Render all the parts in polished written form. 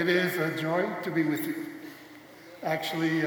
it is a joy to be with you. Actually,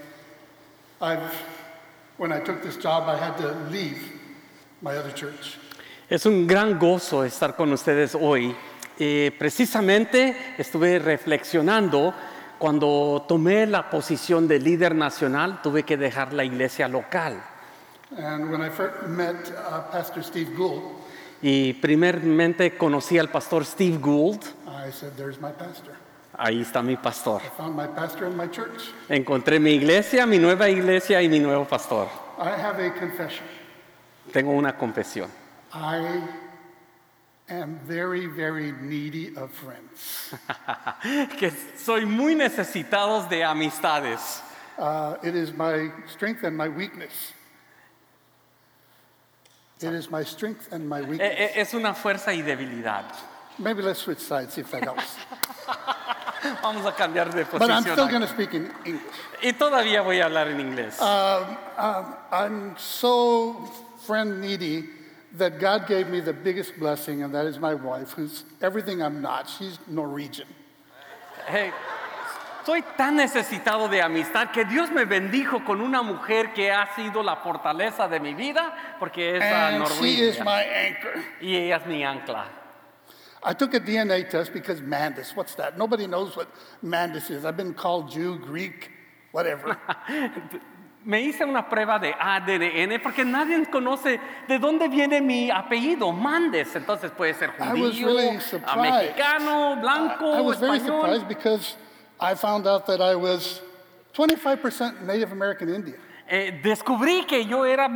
when I took this job, I had to leave my other church. Es un gran gozo estar con ustedes hoy. Precisamente estuve reflexionando cuando tomé la posición de líder nacional, tuve que dejar la iglesia local. And when I first met Pastor Steve Gould, Y primeramente conocí al pastor Steve Gould. I said, "There's my pastor." Ahí está mi pastor. I found my pastor in my church. Encontré mi iglesia, mi nueva iglesia y mi nuevo pastor. I have a confession. Tengo una confesión. I am very, very needy of friends. Que soy muy necesitados de amistades. It is my strength and my weakness. It is my strength and my weakness. Es una fuerza y debilidad. Maybe let's switch sides, see if that helps. Vamos a cambiar de But I'm still posición. going to speak in English. Y todavía voy a hablar en inglés. I'm so friend needy that God gave me the biggest blessing, and that is my wife, who's everything I'm not. She's Norwegian. Hey, soy tan necesitado de amistad que Dios me bendijo con una mujer que ha sido la fortaleza de mi vida porque es And she is norwegia. my anchor. Y ella es mi ancla. I took a DNA test because Mandis, what's that? Nobody knows what Mandis is. I've been called Jew, Greek, whatever. Me hice una prueba de ADN porque nadie conoce de dónde viene mi apellido, Mandes. Entonces puede ser I was judío, really surprised. mexicano, blanco, I was very español. surprised because I found out that I was 25% Native American Indian. Descubrí que yo era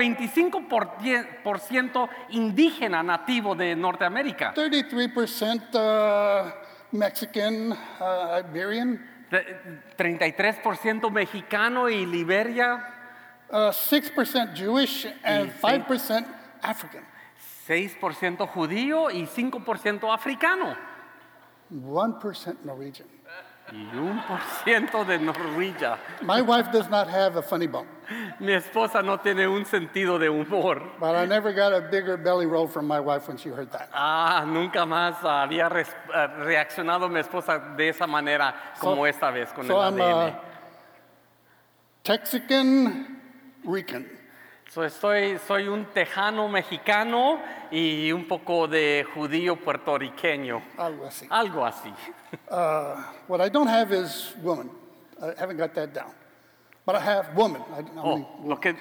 25% indígena nativo de Norteamérica, 33% Mexican, Iberian, 33% mexicano y Liberia, 6% Jewish, and 5% African. 6% judío y 5% africano 1% Norwegian. y 1% de Norwegia. My wife does not have a funny bone, Mi esposa no tiene un sentido de humor. but I never got a bigger belly roll from my wife when she heard that. Nunca más había reaccionado mi esposa de esa manera como esta vez con So el I'm ADN. Texican Rican. Soy un tejano mexicano y un poco de judío puertorriqueño, Algo así. algo así. What I don't have is woman. I haven't got that down. But I have woman. Lo que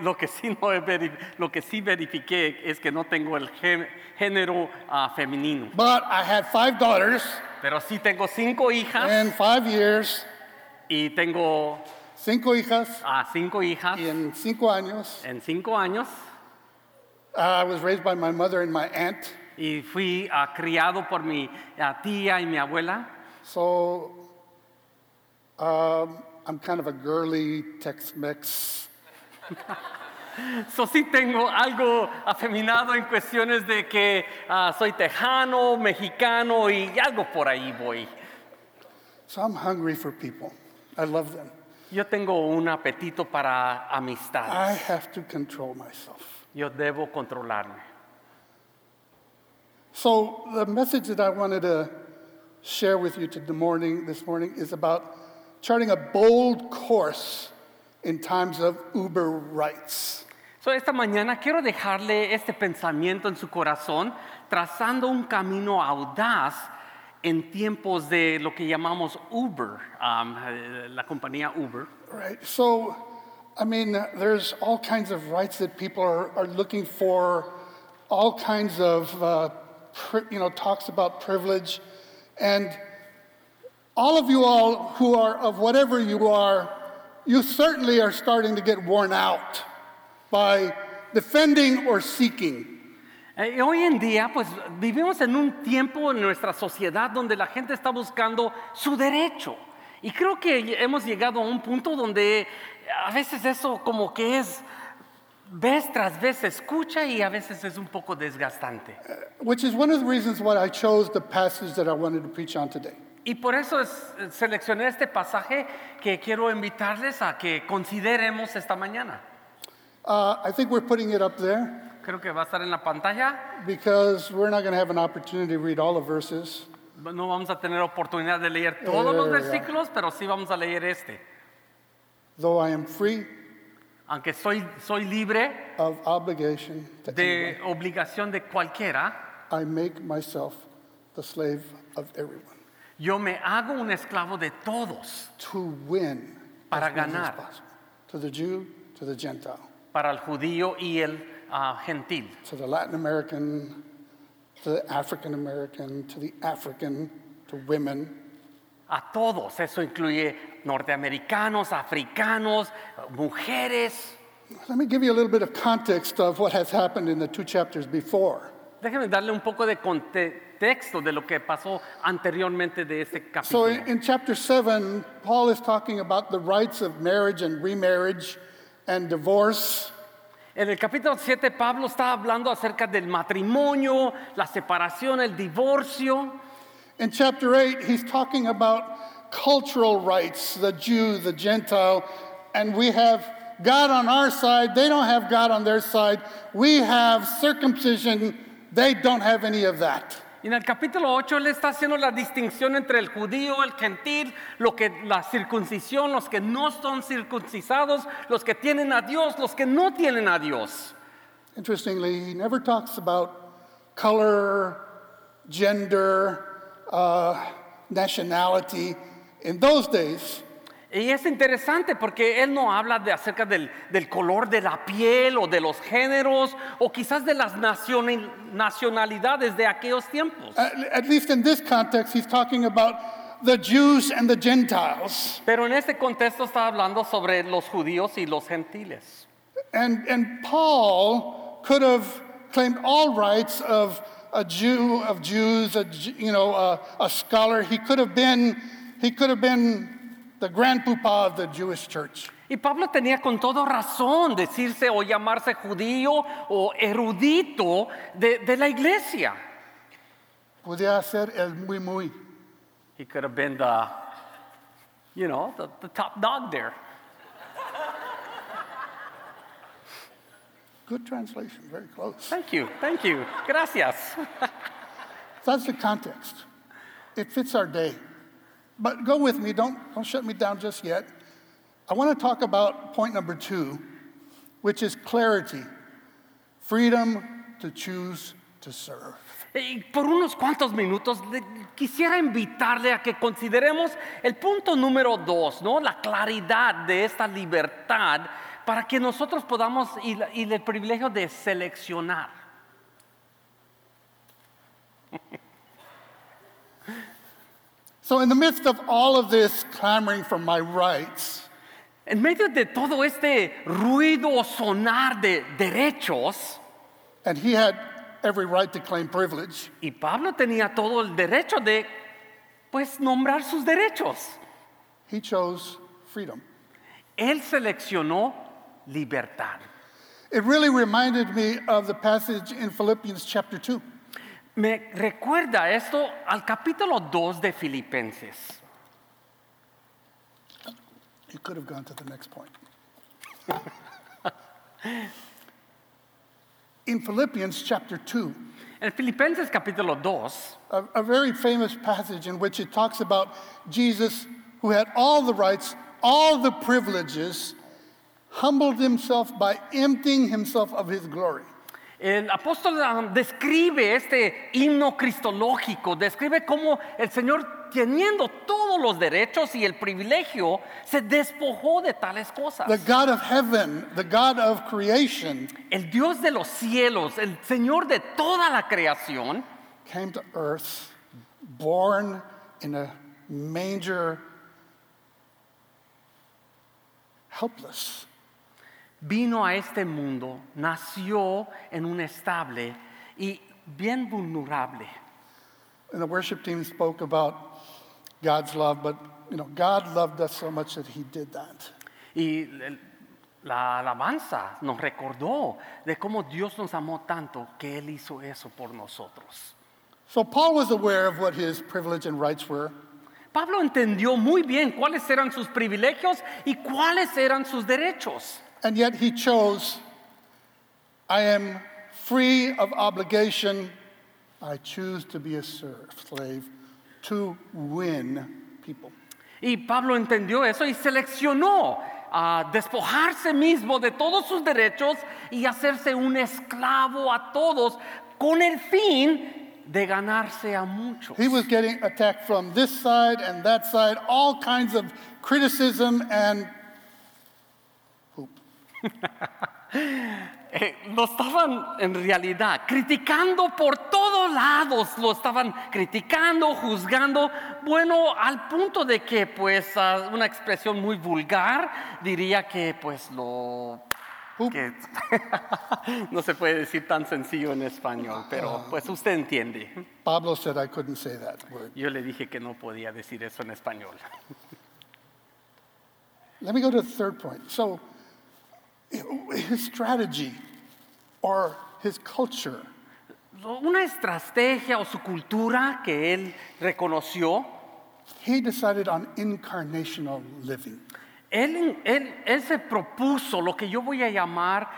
sí verifiqué es que no tengo el género femenino, But I had 5 daughters pero sí tengo 5 hijas in 5 years. y tengo 5 hijas 5 hijas y en 5 años. en 5 años. I was raised by my mother and my aunt. Y fui criado por mi tía y mi abuela. So I'm kind of a girly Tex-Mex. Sí tengo algo afeminado en cuestiones de que soy tejano, mexicano y algo por ahí voy. So I'm hungry for people. I love them. Yo tengo un apetito para I amistades. have to control myself. Yo debo controlarme. So the message that I wanted to share with you this morning is about charting a bold course in times of Uber rights. Esta mañana quiero dejarle este pensamiento en su corazón, trazando un camino audaz en tiempos de lo que llamamos Uber, la compañía Uber. Right. So, I mean, there's all kinds of rights that people are looking for, all kinds of, talks about privilege. And all of you all who are of whatever you are, you certainly are starting to get worn out by defending or seeking. Hoy en día, pues vivimos en un tiempo en nuestra sociedad donde la gente está buscando su derecho. Y creo que hemos llegado a un punto donde a veces eso como que es vez tras vez se escucha y a veces es un poco desgastante. Which is one of the reasons why I chose the passage that I wanted to preach on today. Y por eso seleccioné este pasaje que quiero invitarles a que consideremos esta mañana. I think we're putting it up there Creo que va a estar en la pantalla because we're not going to have an opportunity to read all the verses. No vamos a tener oportunidad de leer todos los versículos, pero sí vamos a leer este. Though I am free Aunque soy libre of obligation to de obligación de cualquiera, I make myself the slave of everyone yo me hago un esclavo de todos, to win Para as many as ganar. possible. To the Jew, to the Gentile, para el judío y el gentil, to the Latin American, to the African American, to the African, to women. a todos. Eso incluye norteamericanos, africanos, mujeres. Let me give you a little bit of context of what has happened in the 2 chapters before. Déjenme darle un poco de contexto de lo que pasó anteriormente de este So capítulo. in chapter 7, Paul is talking about the rights of marriage and remarriage and divorce. En el capítulo 7, Pablo está hablando acerca del matrimonio, la separación, el divorcio. In chapter 8, he's talking about cultural rights, the Jew, the Gentile, and we have God on our side. They don't have God on their side. We have circumcision. They don't have any of that. Y en el capítulo 8 él está haciendo la distinción entre el judío, el gentil, la circuncisión, los que no son circuncisados, los que tienen a Dios, los que no tienen a Dios. Interestingly, he never talks about color, gender, nationality. In those days, Y es interesante porque él no habla acerca del color de la piel o de los géneros o quizás de las nacionalidades de aquellos tiempos. at least in this context, he's talking about the Jews and the Gentiles. Pero en este contexto está hablando sobre los judíos y los gentiles. And Paul could have claimed all rights of a Jew, of Jews, a scholar. He could have been the grandpapa of the Jewish church. Y Pablo tenía con todo razón decirse o llamarse judío o erudito de la iglesia. Podía ser el muy muy. He could have been the top dog there. Good translation, very close. Thank you. Gracias. That's the context. It fits our day. But go with me, don't shut me down just yet. I want to talk about point number 2, which is clarity. Freedom to choose to serve. Y por unos cuantos minutos quisiera invitarle a que consideremos el punto número 2, ¿no? La claridad de esta libertad para que nosotros podamos y el privilegio de seleccionar. So in the midst of all of this clamoring for my rights, En medio de todo este ruido o sonar de derechos, and he had every right to claim privilege, y Pablo tenía todo el derecho de, pues, nombrar sus derechos. he chose freedom. Él seleccionó libertad. It really reminded me of the passage in Philippians chapter 2. Me recuerda esto al capítulo 2 de Filipenses. You could have gone to the next point. In Philippians chapter 2, En Filipenses capítulo 2, a very famous passage in which it talks about Jesus, who had all the rights, all the privileges, humbled himself by emptying himself of his glory. el apóstol describe este himno cristológico, describe cómo el Señor, teniendo todos los derechos y el privilegio, se despojó de tales cosas. The God of heaven, the God of creation, El Dios de los cielos, el Señor de toda la creación, came to earth, born in a manger, helpless. vino a este mundo, nació en un estable y bien vulnerable. And the worship team spoke about God's love, but God loved us so much that he did that. Y la alabanza nos recordó de cómo Dios nos amó tanto que Él hizo eso por nosotros. So Paul was aware of what his privilege and rights were. Pablo entendió muy bien cuáles eran sus privilegios y cuáles eran sus derechos. And yet he chose, I am free of obligation. I choose to be a slave to win people. Y Pablo entendió eso y seleccionó a despojarse mismo de todos sus derechos y hacerse un esclavo a todos con el fin de ganarse a muchos. He was getting attacked from this side and that side, all kinds of criticism and poop. Lo estaban en realidad criticando por todos lados, lo estaban criticando, juzgando, bueno, al punto de que pues una expresión muy vulgar diría que pues que no se puede decir tan sencillo en español, pero pues usted entiende. Pablo said I couldn't say that word. Yo le dije que no podía decir eso en español. Let me go to the third point. So, his strategy or his culture Una estrategia o su cultura que él reconoció, he decided on incarnational living. él se propuso lo que yo voy a llamar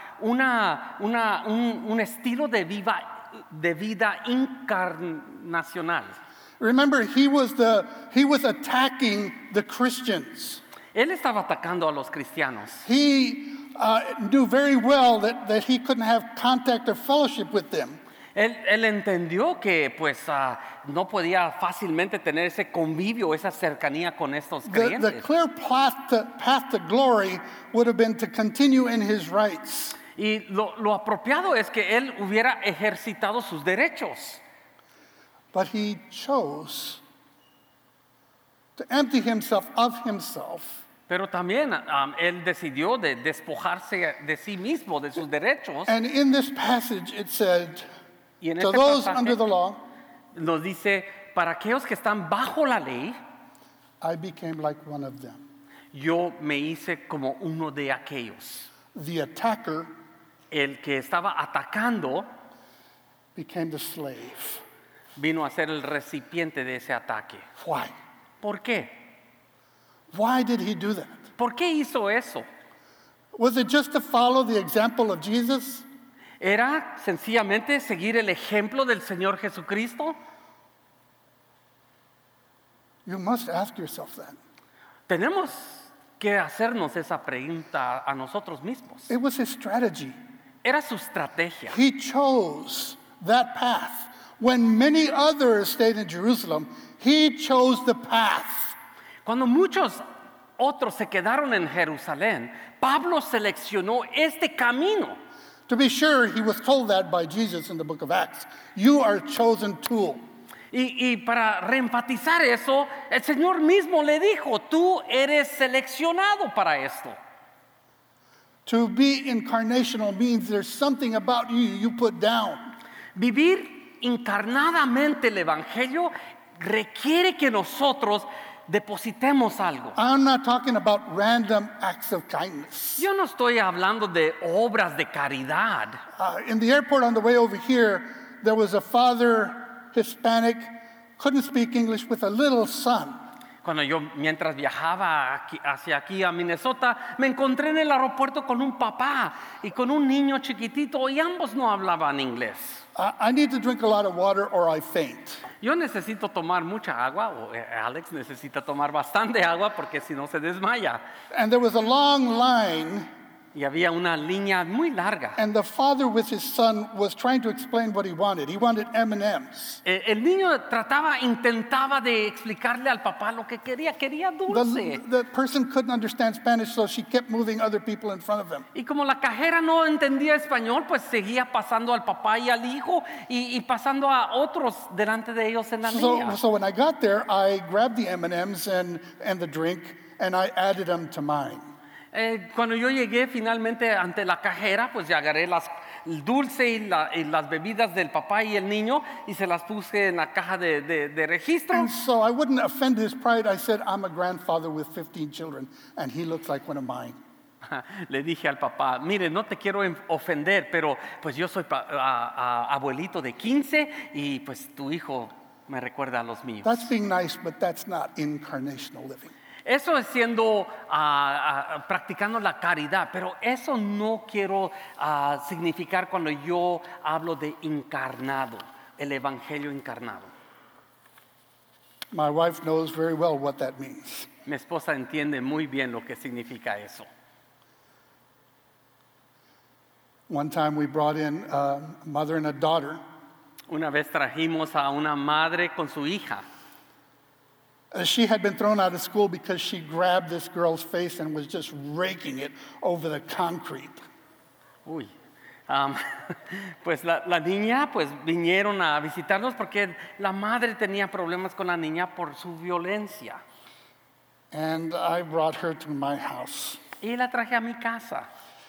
un estilo de vida encarnacional. Remember, he was attacking the Christians. Él estaba atacando a los cristianos. He knew very well that he couldn't have contact or fellowship with them. Él entendió que pues no podía fácilmente tener ese convivio, esa cercanía con estos The creyentes. clear path to glory would have been to continue in his rights. Y lo apropiado es que él hubiera ejercitado sus derechos. But he chose to empty himself of himself Pero también él decidió de despojarse de sí mismo, de sus derechos. And in this passage, it said, Y en to este those pasaje under the law, nos dice, para aquellos que están bajo la ley, I became like one of them. yo me hice como uno de aquellos. The attacker El que estaba atacando became the slave. vino a ser el recipiente de ese ataque. Why? ¿Por qué? Why did he do that? ¿Por qué hizo eso? Was it just to follow the example of Jesus? ¿Era sencillamente seguir el ejemplo del Señor Jesucristo? You must ask yourself that. Tenemos que hacernos esa pregunta a nosotros mismos. It was his strategy. Era su estrategia. He chose that path. When many others stayed in Jerusalem, he chose the path. Cuando muchos otros se quedaron en Jerusalén, Pablo seleccionó este camino. To be sure, he was told that by Jesus in the book of Acts. You are a chosen tool. Y para reenfatizar eso, el Señor mismo le dijo, tú eres seleccionado para esto. To be incarnational means there's something about you put down. Vivir encarnadamente el Evangelio requiere que nosotros depositemos algo. I'm not talking about random acts of kindness. Yo no estoy hablando de obras de caridad. In the airport on the way over here, there was a father, Hispanic, couldn't speak English, with a little son. Cuando yo, mientras viajaba hacia aquí a Minnesota, me encontré en el aeropuerto con un papá y con un niño chiquitito y ambos no hablaban inglés. I need to drink a lot of water or I faint. Yo necesito tomar mucha agua, o Alex necesita tomar bastante agua porque si no se desmaya. And there was a long line, Y había una línea muy larga. and the father with his son was trying to explain what he wanted. He wanted M&Ms. El niño intentaba de explicarle al papá lo que quería dulce. The person couldn't understand Spanish, so she kept moving other people in front of him. Y como la cajera no entendía español, pues seguía pasando al papá y al hijo y pasando a otros delante de ellos en la línea. So when I got there, I grabbed the M&Ms and the drink, and I added them to mine. Cuando yo llegué finalmente ante la cajera, pues ya agarré el dulce y las bebidas del papá y el niño y se las puse en la caja de registro. And so I wouldn't offend his pride. I said, I'm a grandfather with 15 children, and he looks like one of mine. Le dije al papá, mire, no te quiero ofender, pero pues yo soy abuelito de 15 y pues tu hijo me recuerda a los míos. That's being nice, but that's not incarnational living. Eso es siendo, practicando la caridad, pero eso no quiero significar cuando yo hablo de encarnado, el evangelio encarnado. My wife knows very well what that means. Mi esposa entiende muy bien lo que significa eso. One time we brought in a mother and a daughter. Una vez trajimos a una madre con su hija. She had been thrown out of school because she grabbed this girl's face and was just raking it over the concrete. Uy. Pues la niña, pues vinieron a visitarnos porque la madre tenía problemas con la niña por su violencia. And I brought her to my house. Y la traje a mi casa.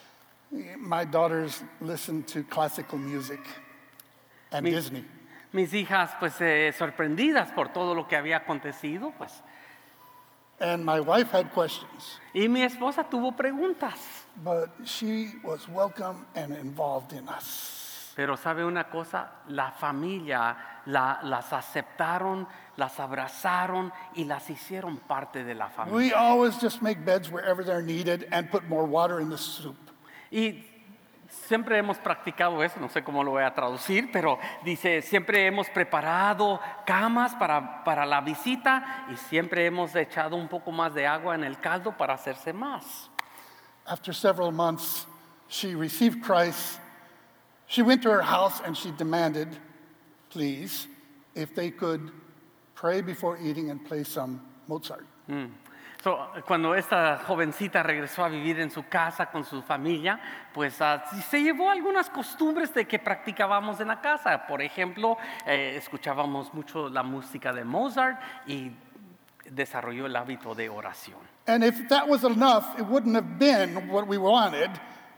My daughters listen to classical music and Disney. Mis hijas, pues sorprendidas por todo lo que había acontecido, pues. And my wife had questions, Y mi esposa tuvo preguntas. but she was welcome and involved in us. Pero sabe una cosa, la familia las aceptaron, las abrazaron y las hicieron parte de la familia. We always just make beds wherever they're needed and put more water in the soup. Y siempre hemos practicado eso, no sé cómo lo voy a traducir, pero dice, siempre hemos preparado camas para la visita y siempre hemos echado un poco más de agua en el caldo para hacerse más. After several months, she received Christ. She went to her house and she demanded, please, if they could pray before eating and play some Mozart. Cuando esta jovencita regresó a vivir en su casa con su familia, pues se llevó algunas costumbres de que practicábamos en la casa. Por ejemplo, escuchábamos mucho la música de Mozart y desarrolló el hábito de oración. And if that was enough, it wouldn't have been what we wanted.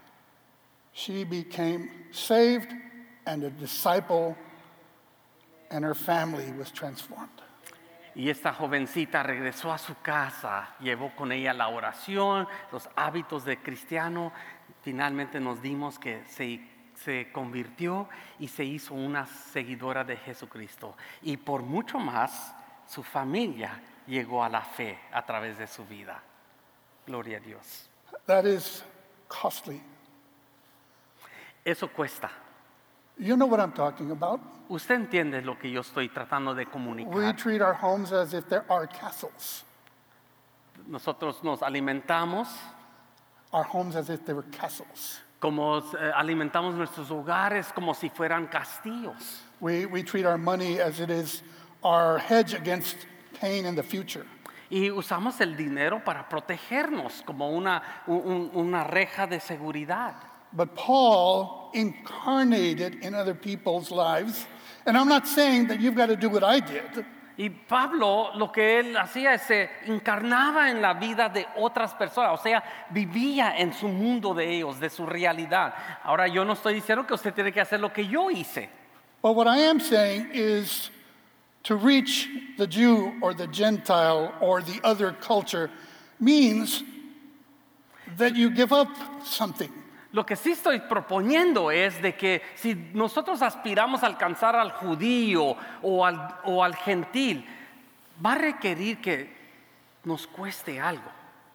She became saved and a disciple, and her family was transformed. Y esta jovencita regresó a su casa, llevó con ella la oración, los hábitos de cristiano. Finalmente nos dimos que se convirtió y se hizo una seguidora de Jesucristo. Y por mucho más, su familia llegó a la fe a través de su vida. Gloria a Dios. That is costly. Eso cuesta. You know what I'm talking about. Usted entiende lo que yo estoy tratando de We comunicar. treat our homes as if they're our castles. Nosotros nos alimentamos Our homes as if they were castles. como alimentamos nuestros hogares como si fueran castillos. We treat our money as it is our hedge against pain in the future. Y usamos el dinero para protegernos como una reja de seguridad. But Paul incarnated in other people's lives. And I'm not saying that you've got to do what I did. Y Pablo lo que él hacía es se encarnaba en la vida de otras personas, o sea, vivía en su mundo de ellos, de su realidad. Ahora yo no estoy diciendo que usted tiene que hacer lo que yo hice. But what I am saying is to reach the Jew or the Gentile or the other culture means that you give up something. Lo que sí estoy proponiendo es de que si nosotros aspiramos a alcanzar al judío o al gentil, va a requerir que nos cueste algo.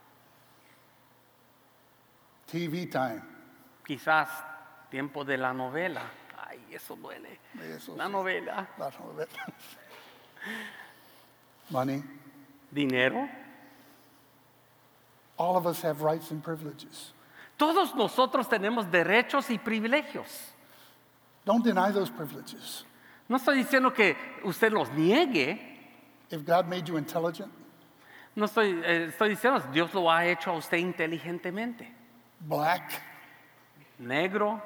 TV time. Quizás tiempo de la novela. Ay, eso duele. Eso La sí. novela. Not all of it. Money. Dinero. All of us have rights and privileges. Todos nosotros tenemos derechos y privilegios. Don't deny those privileges. No estoy diciendo que usted los niegue. If God made you intelligent, No estoy diciendo Dios lo ha hecho a usted inteligentemente. black, Negro,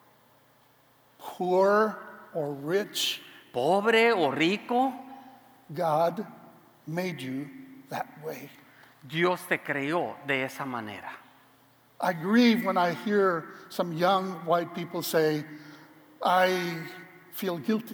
poor, or rich, pobre o rico, God made you that way. Dios te creó de esa manera. I grieve when I hear some young white people say, I feel guilty.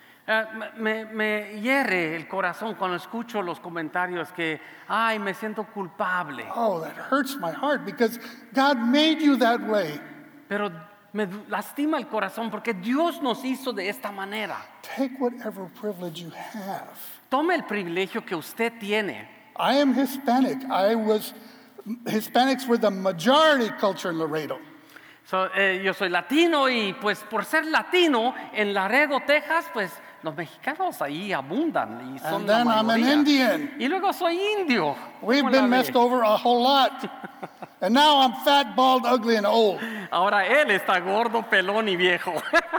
Me hierre el corazón cuando escucho los comentarios que, ay, me siento culpable. Oh, that hurts my heart because God made you that way. Pero me lastima el corazón porque Dios nos hizo de esta manera. Take whatever privilege you have. Tome el privilegio que usted tiene. I am Hispanic. Hispanics were the majority culture in Laredo. Yo soy latino y pues por ser latino en Laredo, Texas, pues los mexicanos ahí abundan y son And la then I'm an mayoría. Indian. Y luego soy indio. We've ¿Cómo la been ve? messed over a whole lot. And now I'm fat, bald, ugly, and old. Ahora él está gordo, pelón y viejo.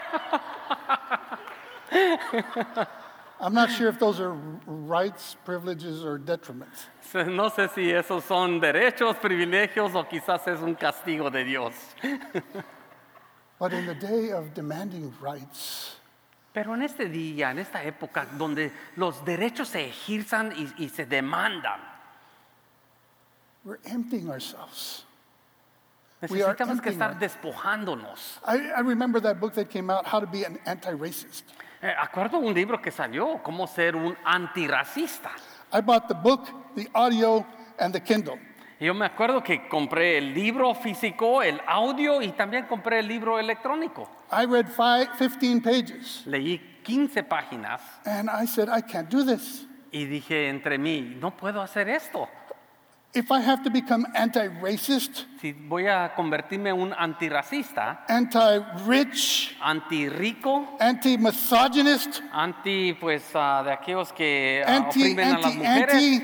I'm not sure if those are rights, privileges, or detriments. No sé si esos son derechos, privilegios o quizás es un castigo de Dios. But in the day of demanding rights, Pero en este día, en esta época donde los derechos se ejercen y se demandan, we're emptying ourselves. We are necesitamos que emptying estar our- despojándonos. I remember that book that came out, How to Be an Anti-Racist. Acuerdo un libro que salió, Cómo ser un antirracista. I bought the book, the audio, and the Kindle. Y yo me acuerdo que compré el libro físico, el audio y también compré el libro electrónico. I read 15 pages, Leí 15 páginas and I said, I can't do this. y dije entre mí, no puedo hacer esto. If I have to become anti-racist, Si voy a convertirme en un antirracista, anti-rich, antirrico, anti-misogynist, pues de aquellos que anti, oprimen a las anti, mujeres, anti,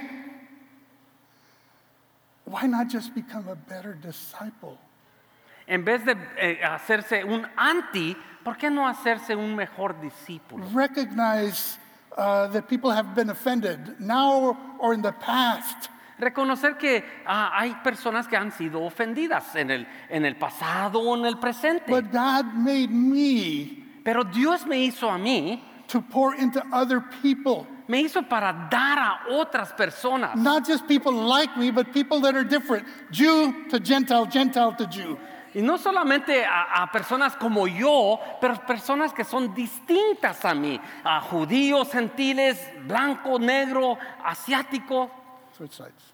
why not just become a better disciple? en vez de hacerse un anti, ¿por qué no hacerse un mejor discípulo? Recognize that people have been offended now or in the past. Reconocer que hay personas que han sido ofendidas en el pasado o en el presente. But God made me Pero Dios me hizo a mí, to pour into other people. me hizo para dar a otras personas. Not just people like me, but people that are different. Jew to Gentile, Gentile to Jew. Y no solamente a personas como yo, pero personas que son distintas a mí. A judíos, gentiles, blanco, negro, asiático. Switch sides.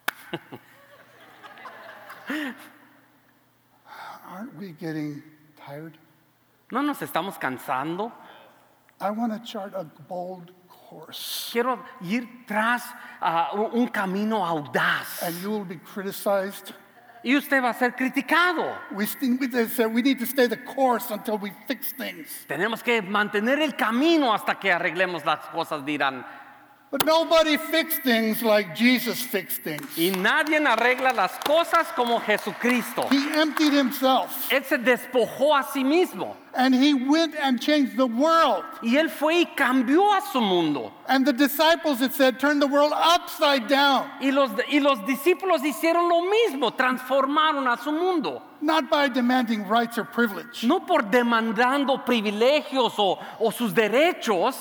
Aren't we getting tired? ¿No nos estamos cansando? I want to chart a bold course. Quiero ir tras un camino audaz. And you will be criticized. Y usted va a ser criticado. They said we need to stay the course until we fix things. Tenemos que mantener el camino hasta que arreglemos las cosas, dirán. But nobody fixed things like Jesus fixed things. Y nadie arregla las cosas como Jesucristo. He emptied himself Él se despojó a sí mismo. and he went and changed the world. Y él fue y cambió a su mundo. And the disciples, it said, turned the world upside down. Y los discípulos hicieron lo mismo, transformaron a su mundo. Not by demanding rights or privilege, No por demandando privilegios o sus derechos,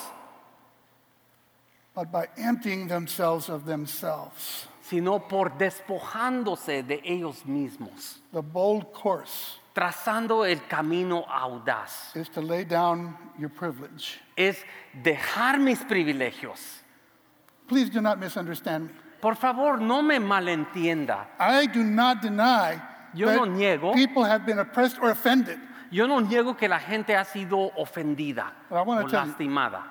but by emptying themselves of themselves. sino por despojándose de ellos mismos, The bold course trazando el camino audaz. is to lay down your privilege. Es dejar mis privilegios. Please do not misunderstand me. Por favor, no me malentienda. I do not deny Yo that no niego. people have been oppressed or offended. Yo no niego que la gente ha sido ofendida But I wanna o tell you- lastimada.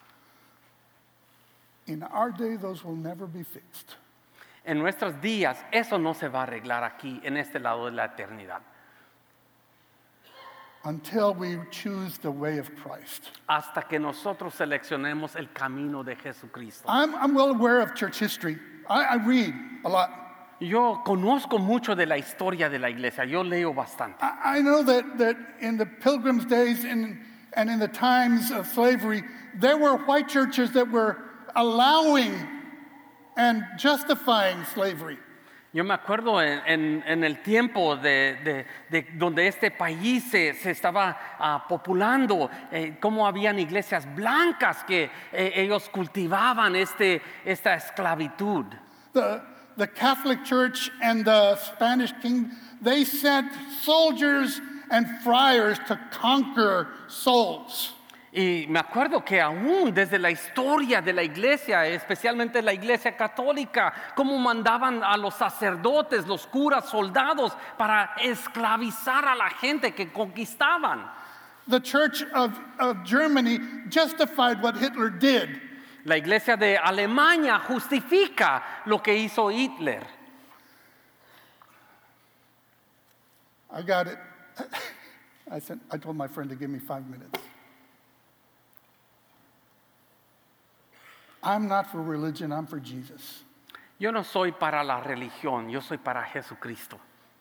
In our day, those will never be fixed. En nuestros días, eso no se va a arreglar aquí, en este lado de la eternidad. Until we choose the way of Christ. Hasta que nosotros seleccionemos el camino de Jesucristo. I'm well aware of church history. I read a lot. Yo conozco mucho de la historia de la iglesia, yo leo bastante. I know that in the Pilgrims' days and in the times of slavery, there were white churches that were allowing and justifying slavery. Yo me acuerdo en el tiempo de donde este país se estaba populando, cómo habían iglesias blancas que ellos cultivaban esta esclavitud. The Catholic Church and the Spanish King, they sent soldiers and friars to conquer souls. Y me acuerdo que aún desde la historia de la iglesia, especialmente la iglesia católica, cómo mandaban a los sacerdotes, los curas, soldados para esclavizar a la gente que conquistaban. The Church of Germany justified what Hitler did. La iglesia de Alemania justifica lo que hizo Hitler. I got it. I told my friend to give me 5 minutes. I'm not for religion, I'm for Jesus. Yo no soy para la religión, yo soy para Jesucristo.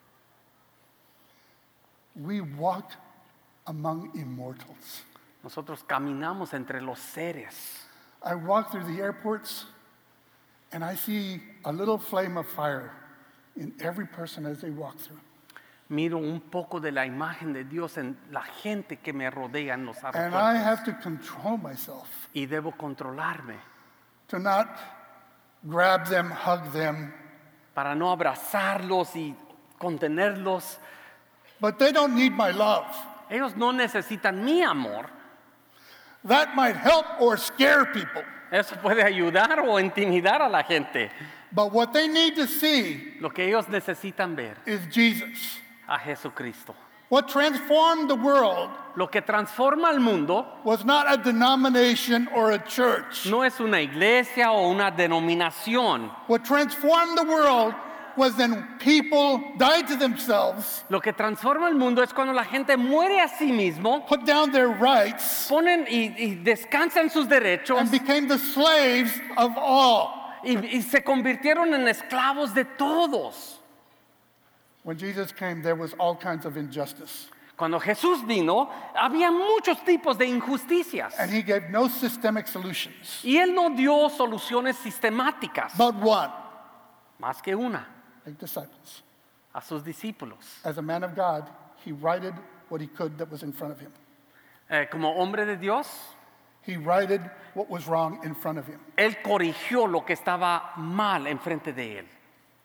We walk among immortals. Nosotros caminamos entre los seres. I walk through the airports and I see a little flame of fire in every person as they walk through. Miro un poco de la imagen de Dios en la gente que me rodea en los And I aeropuertos. have to control myself Y debo controlarme to not grab them, hug them. para no abrazarlos y contenerlos. But they don't need my love. Ellos no necesitan mi amor. That might help or scare people. Eso puede ayudar o intimidar a la gente. But what they need to see Lo que ellos necesitan ver is Jesus. a Jesucristo. What transformed the world Lo que transforma al mundo was not a denomination or a church. no es una iglesia o una denominación. What transformed the world was when people died to themselves, Lo que transforma el mundo es cuando la gente muere a sí mismo, put down their rights, ponen y descansan sus derechos and became the slaves of all. y se convirtieron en esclavos de todos. When Jesus came, there was all kinds of injustice. Cuando Jesús vino, había muchos tipos de injusticias And he gave no systemic solutions, y Él no dio soluciones sistemáticas, but one, más que una, like disciples. a sus discípulos. As a man of God, he righted what he could that was in front of him. Como hombre de Dios, He righted what was wrong in front of him. Él corrigió lo que estaba mal enfrente de Él.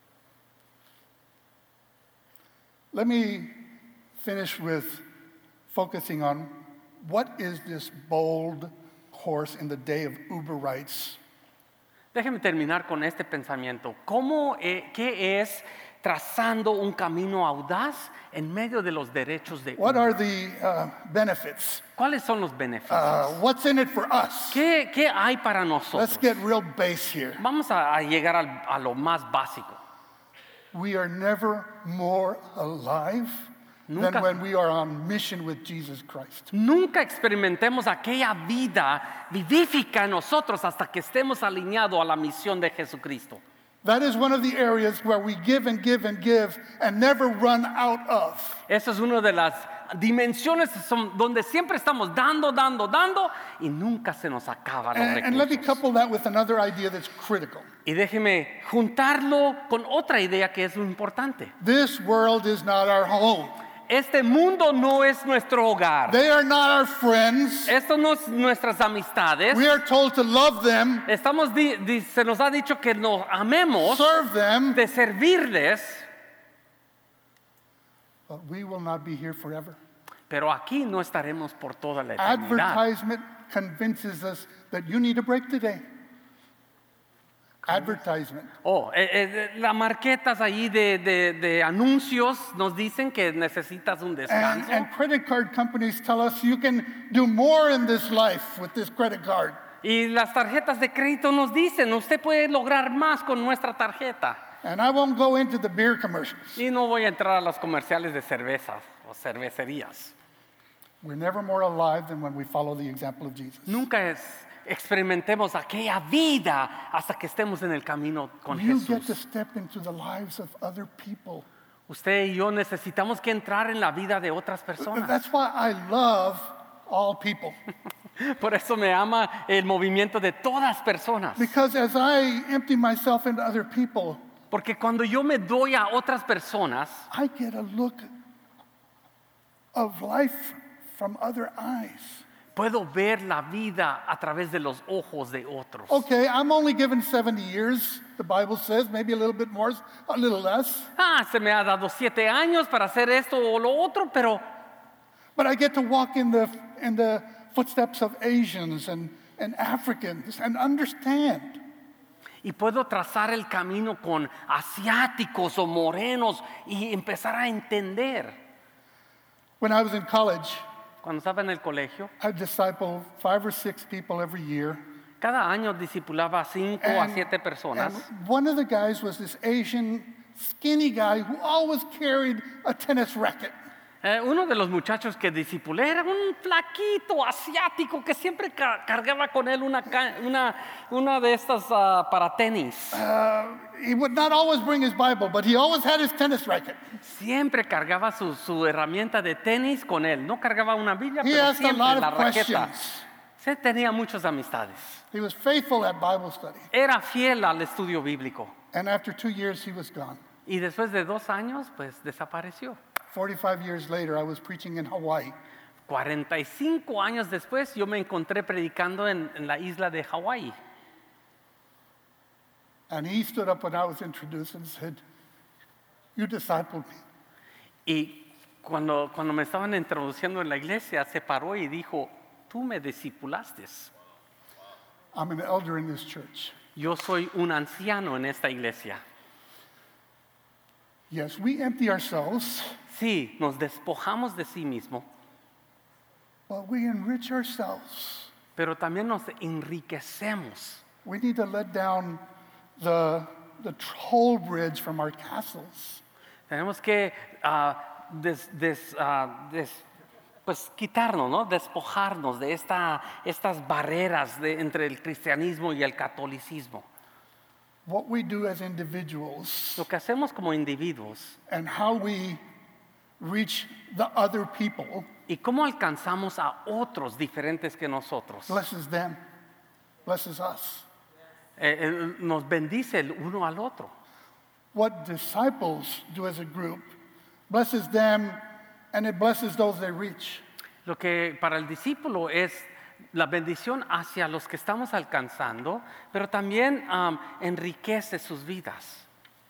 Let me finish with focusing on what is this bold course in the day of Uber rights. Déjeme terminar con este pensamiento. ¿Qué es trazando un camino audaz en medio de los derechos de What uno? are the benefits? ¿Cuáles son los beneficios? What's in it for us? ¿Qué hay para Let's nosotros? get real base here. Vamos a llegar a lo más básico. We are never more alive Nunca. than when we are on mission with Jesus Christ. Nunca experimentemos aquella vida vivífica en nosotros hasta que estemos alineados a la misión de Jesucristo. That is one of the areas where we give and give and give and never run out of. Esa es una de las dimensiones donde siempre estamos dando y nunca se nos acaban los And let me recursos. couple that with another idea that's critical. Y déjeme juntarlo con otra idea que es muy importante. This world is not our home. Este mundo no es nuestro hogar. They are not our friends. Esto no es nuestras amistades. We are told to love them, Se nos ha dicho que nos amemos, serve them, de servirles, but we will not be here forever. pero aquí no estaremos por toda la eternidad. Advertisement convinces us that you need a break today. Advertisement. Las marquetas ahí de anuncios nos dicen que necesitas un descanso. And credit card companies tell us you can do more in this life with this credit card. Y las tarjetas de crédito nos dicen, usted puede lograr más con nuestra tarjeta. And I won't go into the beer commercials. Y no voy a entrar a los comerciales de cervezas o cervecerías. We're never more alive than when we follow the example of Jesus. Nunca experimentemos aquella vida hasta que estemos en el camino con You get to Jesús. step into the lives of other people. Usted y yo necesitamos que entrar en la vida de otras personas. That's why I love all people. Por eso me ama el movimiento de todas personas. Because as I empty myself into other people, Porque cuando yo me doy a otras personas, I get a look of life from other eyes. puedo ver la vida a través de los ojos de otros. Okay, I'm only given 70 years, the Bible says, maybe a little bit more, a little less. Se me ha dado 7 años para hacer esto o lo otro, pero But I get to walk in the footsteps of Asians and Africans and understand. y puedo trazar el camino con asiáticos o morenos y empezar a entender. When I was in college, Cuando estaba en el colegio, I discipled 5 or 6 people every year. cada año discipulaba a 5 a 7 personas. And one of the guys was this Asian skinny guy who always carried a tennis racket. Uno de los muchachos que discipulé era un flaquito asiático que siempre cargaba con él una de estas para tenis. He would not always bring his Bible, but he always had his tennis racket. Siempre cargaba su herramienta de tenis con él. No cargaba una Biblia, He pero asked a siempre lot la of raqueta. questions. Se tenía muchas amistades. He was faithful at Bible study. Era fiel al estudio bíblico. And after 2 years, he was gone. Y después de 2 años, pues desapareció. 45 years later, I was preaching in Hawaii. 45 años después, yo me encontré predicando en la isla de Hawái. And he stood up when I was introduced and said, "You discipled me." Y cuando me estaban introduciendo en la iglesia, se paró y dijo, tú me discipulaste. I'm an elder in this church. Yo soy un anciano en esta iglesia. Yes, we empty ourselves, Sí, nos despojamos de sí mismo, but we enrich ourselves. pero también nos enriquecemos. We need to let down the toll bridge from our castles. Tenemos que pues quitarnos, ¿no? Despojarnos de estas barreras entre el cristianismo y el catolicismo. What we do as individuals Lo que hacemos como individuos and how we reach the other people y cómo alcanzamos a otros diferentes que nosotros. blesses them, blesses us. Nos bendice el uno al otro. What disciples do as a group blesses them and it blesses those they reach. Lo que para el discípulo es la bendición hacia los que estamos alcanzando, pero también enriquece sus vidas.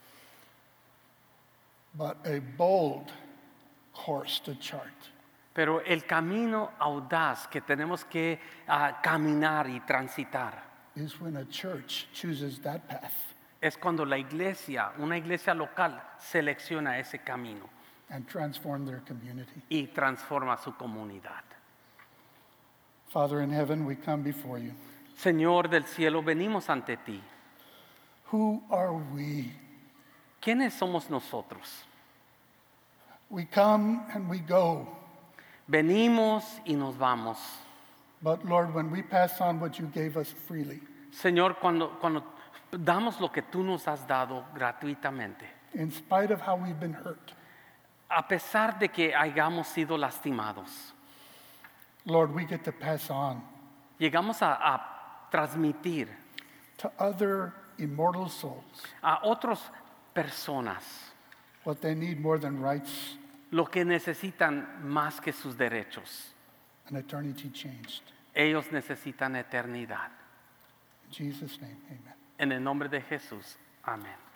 But a bold course to chart Pero el camino audaz que tenemos que caminar y transitar is when a church chooses that path es cuando la iglesia, una iglesia local, selecciona ese camino and transform their community. y transforma su comunidad. Father in heaven, we come before you. Señor del cielo, venimos ante ti. Who are we? ¿Quiénes somos nosotros? We come and we go. Venimos y nos vamos. But Lord, when we pass on what you gave us freely, Señor, cuando damos lo que tú nos has dado gratuitamente, in spite of how we've been hurt, a pesar de que hayamos sido lastimados, Lord, we get to pass on llegamos a transmitir to other immortal souls a otras personas what they need more than rights, lo que necesitan más que sus derechos. an eternity changed. Ellos necesitan eternidad. In Jesus' name, amen. En el nombre de Jesús, amén.